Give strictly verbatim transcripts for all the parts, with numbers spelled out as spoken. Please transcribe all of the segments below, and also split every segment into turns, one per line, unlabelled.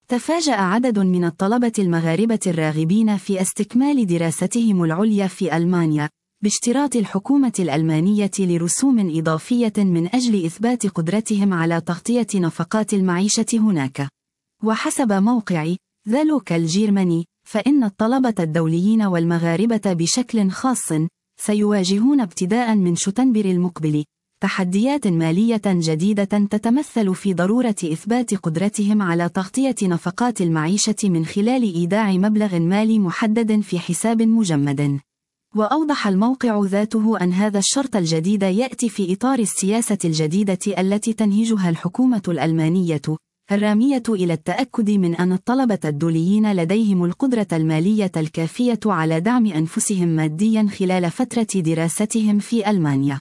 تفاجأ عدد من الطلبة المغاربة الراغبين في استكمال دراستهم العليا في ألمانيا باشتراط الحكومة الألمانية لرسوم إضافية من أجل إثبات قدرتهم على تغطية نفقات المعيشة هناك. وحسب موقع The Local Germany، فإن الطلبة الدوليين والمغاربة بشكل خاص سيواجهون ابتداء من شتنبر المقبل تحديات مالية جديدة تتمثل في ضرورة إثبات قدرتهم على تغطية نفقات المعيشة من خلال إيداع مبلغ مالي محدد في حساب مجمد. وأوضح الموقع ذاته أن هذا الشرط الجديد يأتي في إطار السياسة الجديدة التي تنهجها الحكومة الألمانية، الرامية إلى التأكد من أن الطلبة الدوليين لديهم القدرة المالية الكافية على دعم أنفسهم مادياً خلال فترة دراستهم في ألمانيا.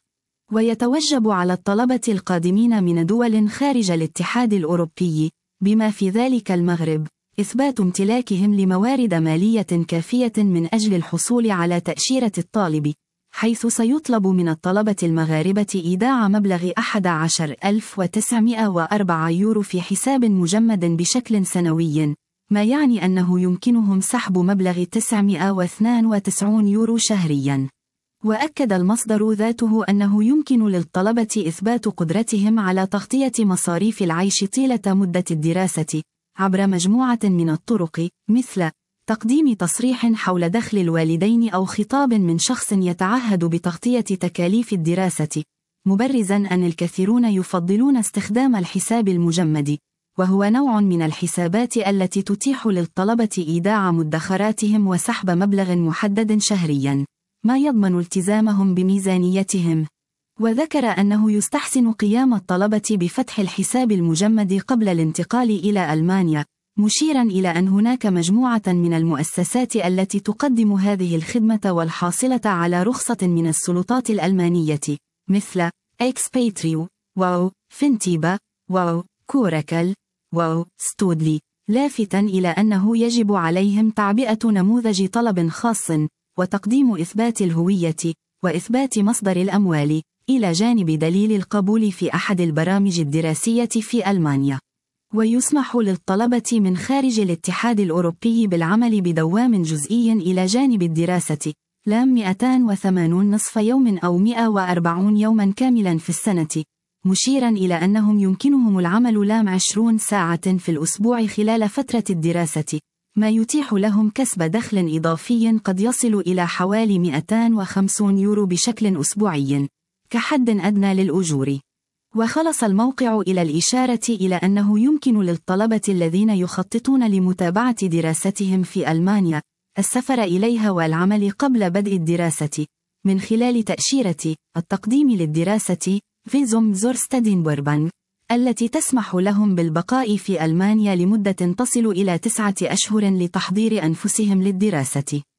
ويتوجب على الطلبة القادمين من دول خارج الاتحاد الأوروبي، بما في ذلك المغرب، إثبات امتلاكهم لموارد مالية كافية من أجل الحصول على تأشيرة الطالب، حيث سيطلب من الطلبة المغاربة إيداع مبلغ أحد عشر ألف وتسعمائة وأربعة يورو في حساب مجمد بشكل سنوي، ما يعني أنه يمكنهم سحب مبلغ تسعمائة واثنين وتسعين يورو شهرياً. وأكد المصدر ذاته أنه يمكن للطلبة إثبات قدرتهم على تغطية مصاريف العيش طيلة مدة الدراسة عبر مجموعة من الطرق، مثل تقديم تصريح حول دخل الوالدين أو خطاب من شخص يتعهد بتغطية تكاليف الدراسة، مبرزاً أن الكثيرون يفضلون استخدام الحساب المجمد، وهو نوع من الحسابات التي تتيح للطلبة إيداع مدخراتهم وسحب مبلغ محدد شهرياً، ما يضمن التزامهم بميزانيتهم. وذكر أنه يستحسن قيام الطلبة بفتح الحساب المجمد قبل الانتقال إلى ألمانيا، مشيراً إلى أن هناك مجموعة من المؤسسات التي تقدم هذه الخدمة والحاصلة على رخصة من السلطات الألمانية، مثل إكسباتريو، واو، فينتيبا، واو، كوراكل، واو، ستودلي، لافتاً إلى أنه يجب عليهم تعبئة نموذج طلب خاص، وتقديم إثبات الهوية، وإثبات مصدر الأموال، إلى جانب دليل القبول في أحد البرامج الدراسية في ألمانيا. ويسمح للطلبة من خارج الاتحاد الأوروبي بالعمل بدوام جزئي إلى جانب الدراسة، لام مئتين وثمانين نصف يوم أو مئة وأربعين يوما كاملا في السنة، مشيرا إلى أنهم يمكنهم العمل لام عشرين ساعة في الأسبوع خلال فترة الدراسة، ما يتيح لهم كسب دخل إضافي قد يصل إلى حوالي مئتين وخمسين يورو بشكل أسبوعي كحد أدنى للأجور. وخلص الموقع إلى الإشارة إلى أنه يمكن للطلبة الذين يخططون لمتابعة دراستهم في ألمانيا السفر إليها والعمل قبل بدء الدراسة من خلال تأشيرة التقديم للدراسة فيزوم زور ستادينبوربانج، التي تسمح لهم بالبقاء في ألمانيا لمدة تصل إلى تسعة أشهر لتحضير أنفسهم للدراسة.